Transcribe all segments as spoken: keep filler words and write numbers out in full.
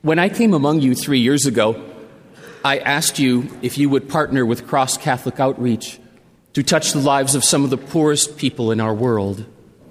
When I came among you three years ago, I asked you if you would partner with Cross Catholic Outreach to touch the lives of some of the poorest people in our world.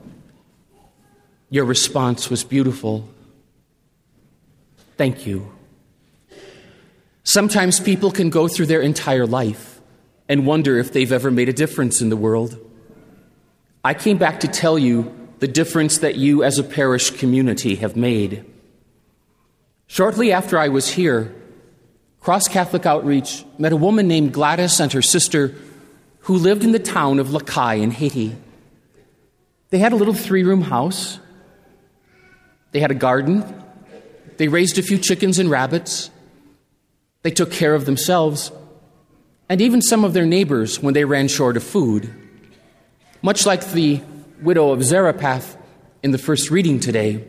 Your response was beautiful. Thank you. Sometimes people can go through their entire life and wonder if they've ever made a difference in the world. I came back to tell you the difference that you as a parish community have made. Shortly after I was here, Cross Catholic Outreach met a woman named Gladys and her sister who lived in the town of Lacaille in Haiti. They had a little three-room house. They had a garden. They raised a few chickens and rabbits. They took care of themselves and even some of their neighbors when they ran short of food. Much like the widow of Zarephath in the first reading today.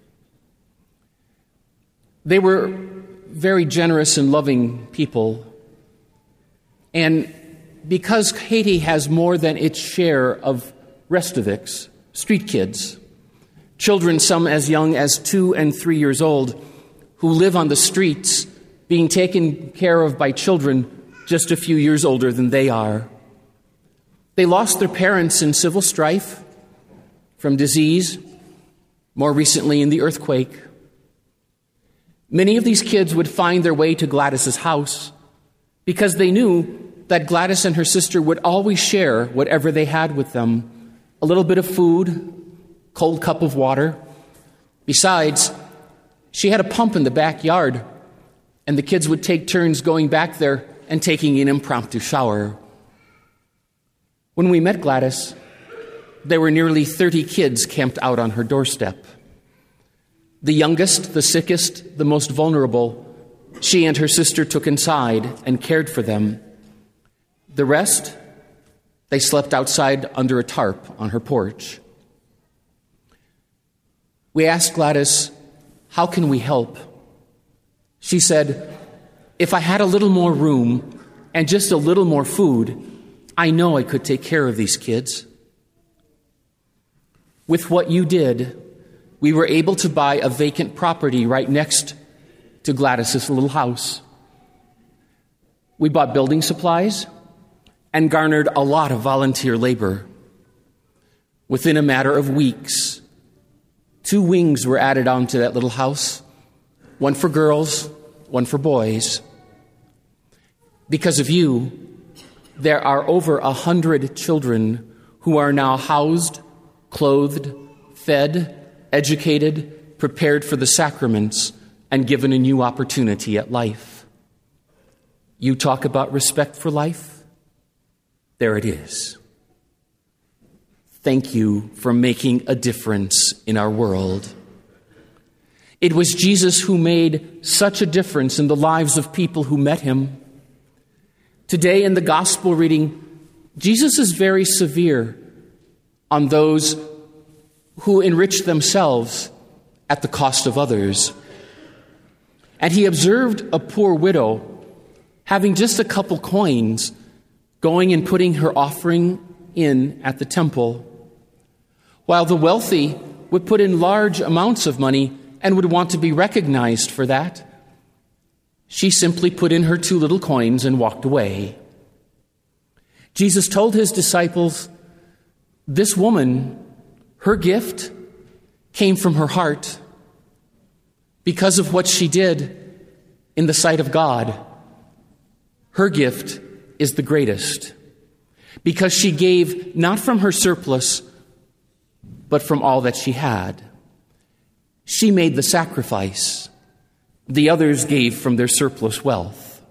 They were very generous and loving people. And because Haiti has more than its share of Restovics, street kids, children some as young as two and three years old, who live on the streets, being taken care of by children just a few years older than they are. They lost their parents in civil strife, from disease, more recently in the earthquake. Many of these kids would find their way to Gladys's house because they knew that Gladys and her sister would always share whatever they had with them, a little bit of food, cold cup of water. Besides, she had a pump in the backyard, and the kids would take turns going back there and taking an impromptu shower. When we met Gladys, there were nearly thirty kids camped out on her doorstep. The youngest, the sickest, the most vulnerable, she and her sister took inside and cared for them. The rest, they slept outside under a tarp on her porch. We asked Gladys, how can we help? She said, if I had a little more room and just a little more food, I know I could take care of these kids. With what you did, we were able to buy a vacant property right next to Gladys's little house. We bought building supplies and garnered a lot of volunteer labor. Within a matter of weeks, two wings were added onto that little house, one for girls, one for boys. Because of you, there are over a hundred children who are now housed, clothed, fed, educated, prepared for the sacraments, and given a new opportunity at life. You talk about respect for life? There it is. Thank you for making a difference in our world. It was Jesus who made such a difference in the lives of people who met him. Today in the gospel reading, Jesus is very severe on those who enrich themselves at the cost of others. And he observed a poor widow having just a couple coins going and putting her offering in at the temple, while the wealthy would put in large amounts of money and would want to be recognized for that. She simply put in her two little coins and walked away. Jesus told his disciples, this woman, her gift came from her heart because of what she did in the sight of God. Her gift is the greatest because she gave not from her surplus, but from all that she had. She made the sacrifice. The others gave from their surplus wealth.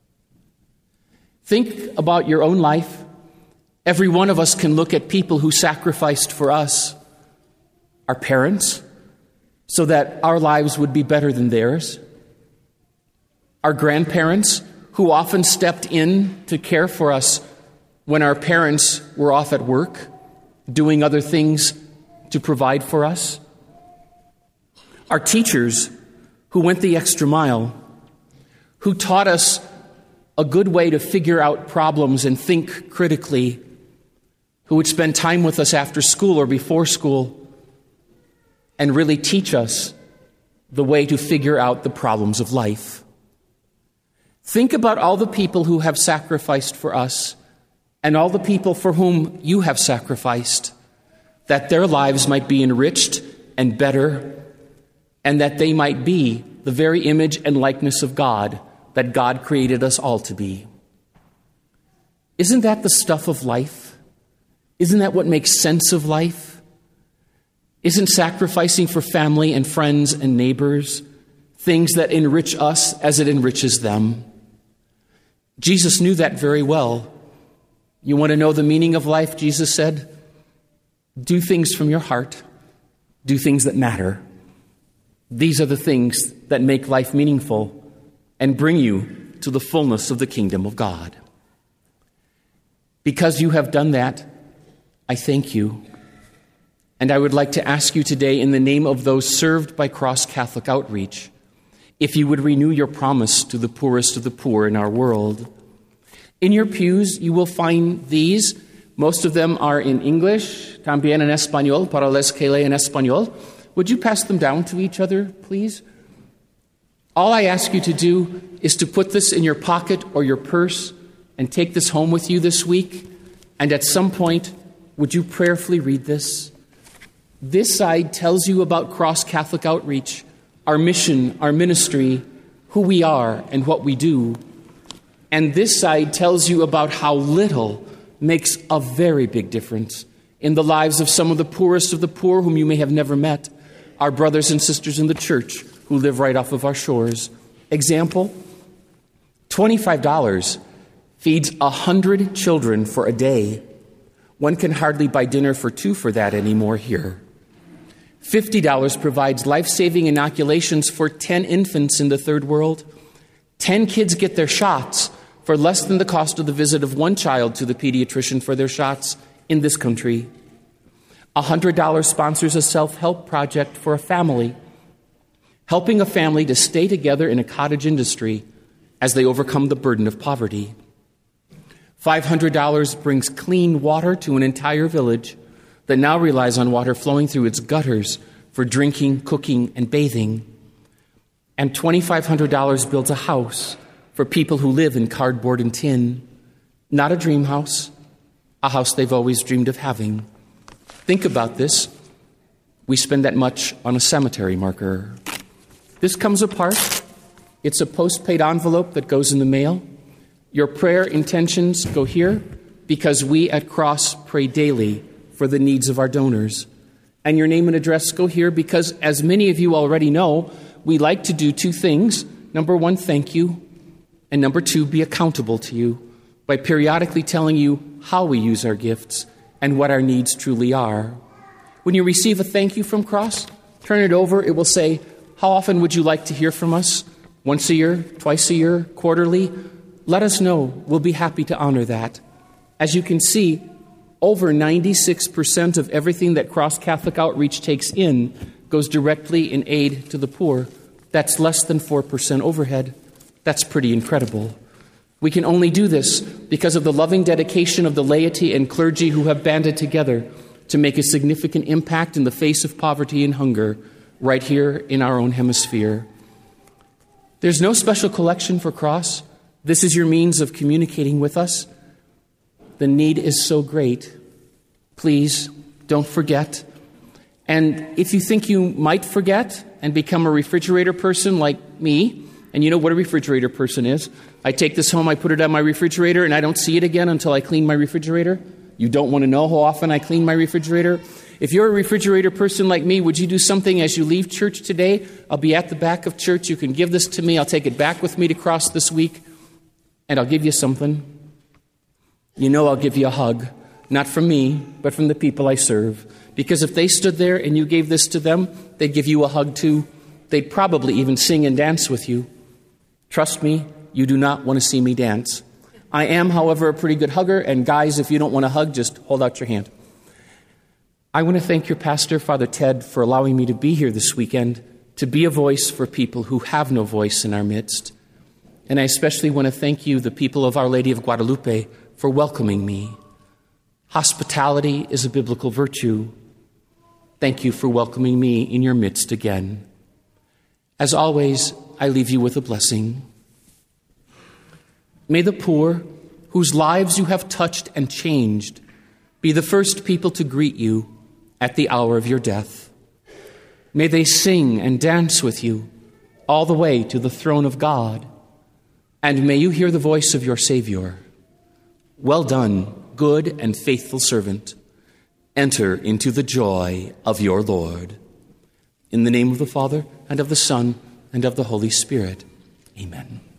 Think about your own life. Every one of us can look at people who sacrificed for us, our parents, so that our lives would be better than theirs. Our grandparents, who often stepped in to care for us when our parents were off at work, doing other things to provide for us. Our teachers, who went the extra mile, who taught us a good way to figure out problems and think critically, who would spend time with us after school or before school and really teach us the way to figure out the problems of life. Think about all the people who have sacrificed for us and all the people for whom you have sacrificed, that their lives might be enriched and better, and that they might be the very image and likeness of God that God created us all to be. Isn't that the stuff of life? Isn't that what makes sense of life? Isn't sacrificing for family and friends and neighbors things that enrich us as it enriches them? Jesus knew that very well. You want to know the meaning of life? Jesus said, do things from your heart. Do things that matter. These are the things that make life meaningful and bring you to the fullness of the kingdom of God. Because you have done that, I thank you. And I would like to ask you today, in the name of those served by Cross Catholic Outreach, if you would renew your promise to the poorest of the poor in our world. In your pews, you will find these. Most of them are in English, también en español, para los que leen español. Would you pass them down to each other, please? All I ask you to do is to put this in your pocket or your purse and take this home with you this week. And at some point, would you prayerfully read this? This side tells you about Cross Catholic Outreach, our mission, our ministry, who we are and what we do. And this side tells you about how little makes a very big difference in the lives of some of the poorest of the poor whom you may have never met, our brothers and sisters in the church who live right off of our shores. Example, twenty-five dollars feeds one hundred children for a day. One can hardly buy dinner for two for that anymore here. fifty dollars provides life-saving inoculations for ten infants in the third world. ten kids get their shots for less than the cost of the visit of one child to the pediatrician for their shots in this country. one hundred dollars sponsors a self-help project for a family, helping a family to stay together in a cottage industry as they overcome the burden of poverty. five hundred dollars brings clean water to an entire village that now relies on water flowing through its gutters for drinking, cooking, and bathing. And twenty-five hundred dollars builds a house for people who live in cardboard and tin. Not a dream house, a house they've always dreamed of having. Think about this. We spend that much on a cemetery marker. This comes apart. It's a postpaid envelope that goes in the mail. Your prayer intentions go here because we at Cross pray daily for the needs of our donors. And your name and address go here because, as many of you already know, we like to do two things. Number one, thank you. And number two, be accountable to you by periodically telling you how we use our gifts and what our needs truly are. When you receive a thank you from Cross, turn it over. It will say, how often would you like to hear from us? Once a year, twice a year, quarterly? Let us know. We'll be happy to honor that. As you can see, over ninety-six percent of everything that Cross Catholic Outreach takes in goes directly in aid to the poor. That's less than four percent overhead. That's pretty incredible. We can only do this because of the loving dedication of the laity and clergy who have banded together to make a significant impact in the face of poverty and hunger right here in our own hemisphere. There's no special collection for Cross. This is your means of communicating with us. The need is so great. Please don't forget. And if you think you might forget and become a refrigerator person like me, and you know what a refrigerator person is. I take this home, I put it on my refrigerator, and I don't see it again until I clean my refrigerator. You don't want to know how often I clean my refrigerator? If you're a refrigerator person like me, would you do something as you leave church today? I'll be at the back of church. You can give this to me. I'll take it back with me to Cross this week, and I'll give you something. You know I'll give you a hug, not from me, but from the people I serve. Because if they stood there and you gave this to them, they'd give you a hug too. They'd probably even sing and dance with you. Trust me, you do not want to see me dance. I am, however, a pretty good hugger, and guys, if you don't want to hug, just hold out your hand. I want to thank your pastor, Father Ted, for allowing me to be here this weekend, to be a voice for people who have no voice in our midst. And I especially want to thank you, the people of Our Lady of Guadalupe, for welcoming me. Hospitality is a biblical virtue. Thank you for welcoming me in your midst again. As always, I leave you with a blessing. May the poor, whose lives you have touched and changed, be the first people to greet you at the hour of your death. May they sing and dance with you all the way to the throne of God. And may you hear the voice of your Savior. Well done, good and faithful servant. Enter into the joy of your Lord. In the name of the Father, and of the Son, and of the Holy Spirit. Amen.